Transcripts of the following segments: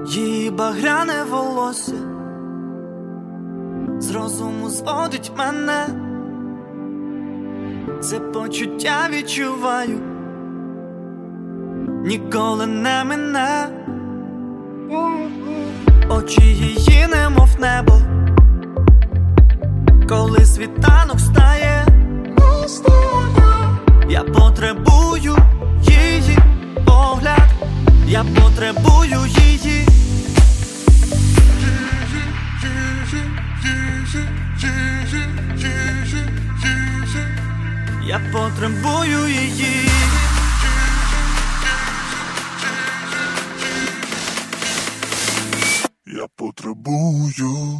Її багряне волосся з розуму зводить мене, це почуття відчуваю, ніколи не мине. Очі її немов небо, коли світанок стає, я потребую її погляд, я потребую її. Я потребую її. Я потребую.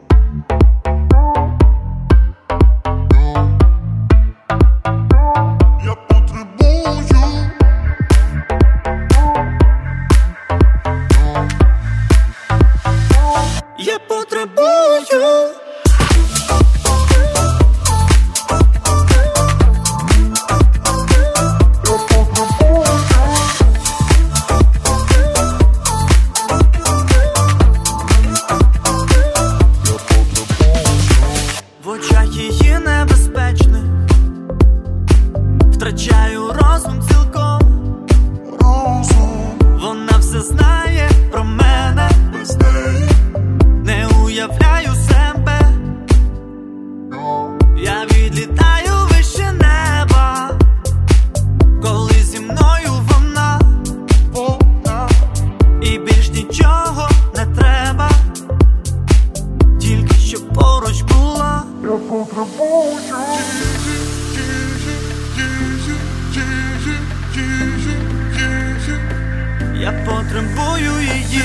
Я потребую. Я потребую. В очах її небезпечних втрачаю розум цілком. Вона все знає про мене, Без неї не уявляю себе. Я відлітаю вище неба, коли зі мною вона, і більш нічого не треба, тільки щоб поруч була. я потребую. Я потребую її.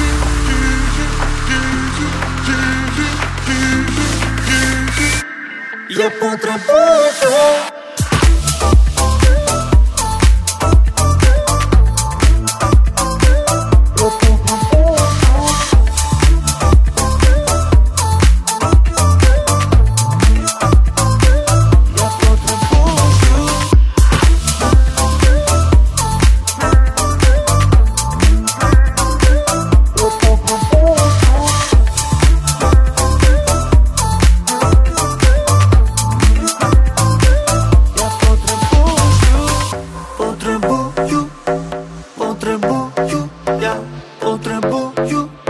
Я потребую. Потребую, я потребую.